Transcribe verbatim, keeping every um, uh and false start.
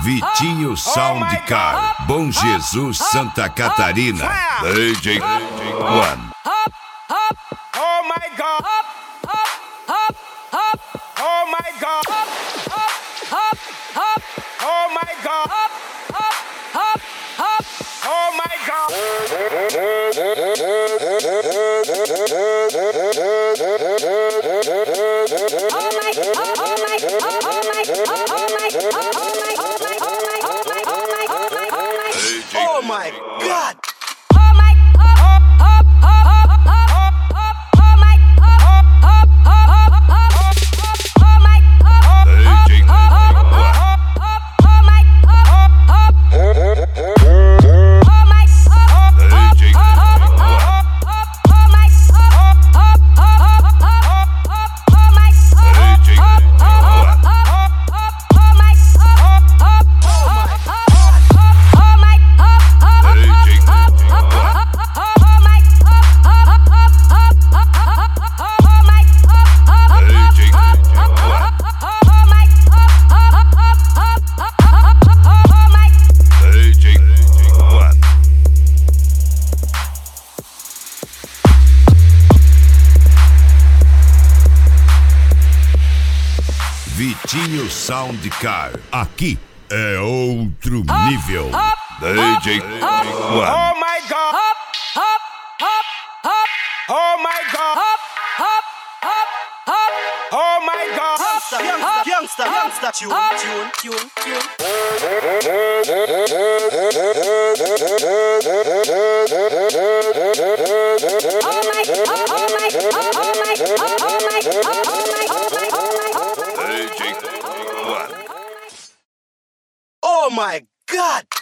Vitinho Soundcar, Bom Jesus, Santa Catarina. D J One. Oh my God. Oh my God. Oh my God. Oh my God. Oh my God. Vitinho Soundcar, aqui é outro nível. D J One. Oh my God. Oh my God. Oh my God. Youngster, youngster, youngster, tune, tune, tune, tune. Oh my God. Oh my God. Oh my God. Oh my God. Oh my God. D J One. Oh my God!